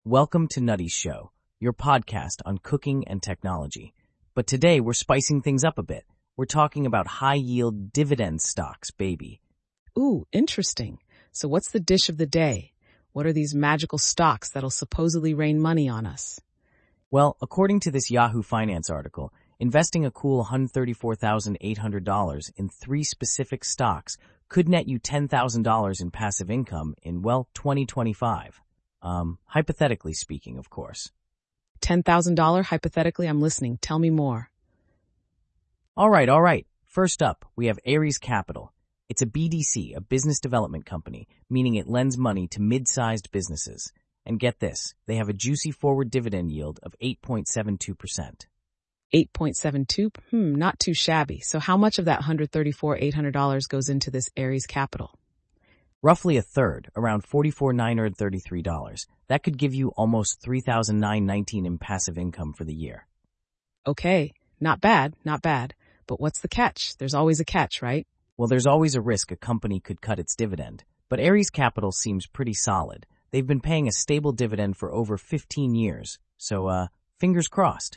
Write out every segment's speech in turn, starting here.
Welcome to Nutty's Show, your podcast on cooking and technology. But today we're spicing things up a bit. We're talking about high-yield dividend stocks, baby. Ooh, interesting. So what's the dish of the day? What are these magical stocks that'll supposedly rain money on us? Well, according to this Yahoo Finance article, investing a cool $134,800 in 3 specific stocks could net you $10,000 in passive income in, 2025. Hypothetically speaking, of course. $10,000 hypothetically? I'm listening. Tell me more. All right. First up, we have Ares Capital. It's a BDC, a business development company, meaning it lends money to mid-sized businesses. And get this, they have a juicy forward dividend yield of 8.72%. 8.72? Not too shabby. So how much of that $134,800 goes into this Ares Capital? Roughly a third, around $44,933. That could give you almost $3,919 in passive income for the year. Okay, not bad. But what's the catch? There's always a catch, right? Well, there's always a risk a company could cut its dividend. But Ares Capital seems pretty solid. They've been paying a stable dividend for over 15 years. So, fingers crossed.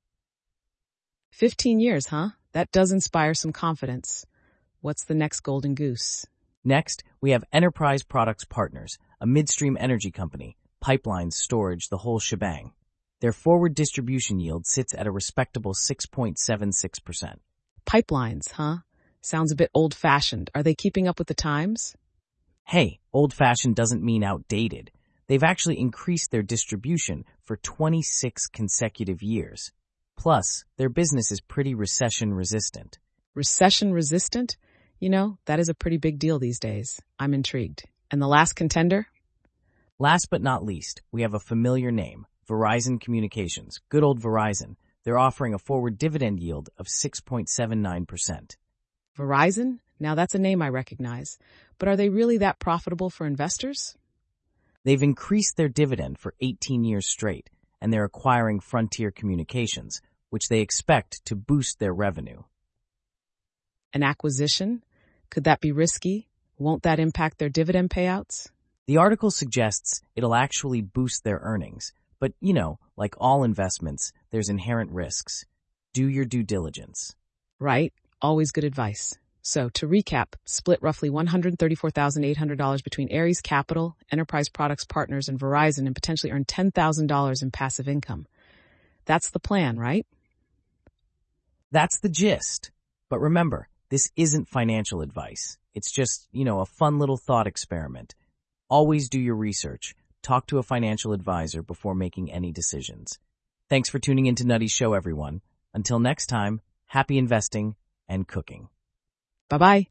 15 years, huh? That does inspire some confidence. What's the next golden goose? Next, we have Enterprise Products Partners, a midstream energy company, pipelines, storage, the whole shebang. Their forward distribution yield sits at a respectable 6.76%. Pipelines, huh? Sounds a bit old-fashioned. Are they keeping up with the times? Hey, old-fashioned doesn't mean outdated. They've actually increased their distribution for 26 consecutive years. Plus, their business is pretty recession-resistant. Recession-resistant? You know, that is a pretty big deal these days. I'm intrigued. And the last contender? Last but not least, we have a familiar name, Verizon Communications. Good old Verizon. They're offering a forward dividend yield of 6.79%. Verizon? Now that's a name I recognize. But are they really that profitable for investors? They've increased their dividend for 18 years straight, and they're acquiring Frontier Communications, which they expect to boost their revenue. An acquisition? Could that be risky? Won't that impact their dividend payouts? The article suggests it'll actually boost their earnings. But, like all investments, there's inherent risks. Do your due diligence. Right. Always good advice. So, to recap, split roughly $134,800 between Ares Capital, Enterprise Products Partners, and Verizon and potentially earn $10,000 in passive income. That's the plan, right? That's the gist. But remember, this isn't financial advice. It's just, a fun little thought experiment. Always do your research. Talk to a financial advisor before making any decisions. Thanks for tuning into Nutty's Show, everyone. Until next time, happy investing and cooking. Bye-bye.